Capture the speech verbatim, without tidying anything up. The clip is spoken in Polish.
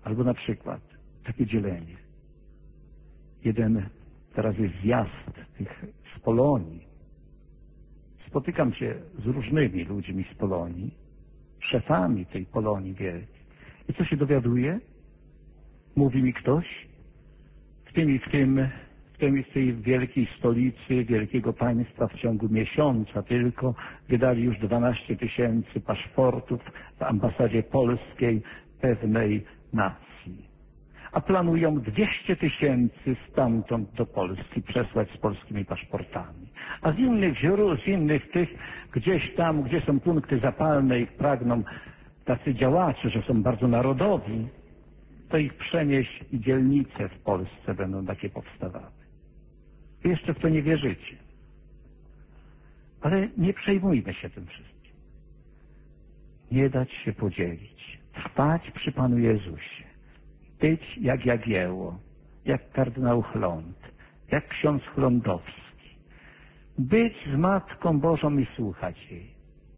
Albo na przykład takie dzielenie. Jeden teraz jest zjazd tych z Polonii. Spotykam się z różnymi ludźmi z Polonii, szefami tej Polonii wielkiej. I co się dowiaduję? Mówi mi ktoś, w tym i w tym, w tym i w tej wielkiej stolicy wielkiego państwa w ciągu miesiąca tylko wydali już dwanaście tysięcy paszportów w ambasadzie polskiej pewnej nacji. A planują dwieście tysięcy stamtąd do Polski przesłać z polskimi paszportami. A z innych źródeł, z innych tych, gdzieś tam, gdzie są punkty zapalne i pragną tacy działacze, że są bardzo narodowi, to ich przenieść i dzielnice w Polsce będą takie powstawały. Wy jeszcze w to nie wierzycie. Ale nie przejmujmy się tym wszystkim. Nie dać się podzielić. Trwać przy Panu Jezusie. Być jak Jagiełło, jak kardynał Chląd, jak ksiądz Chlądowski. Być z Matką Bożą i słuchać jej.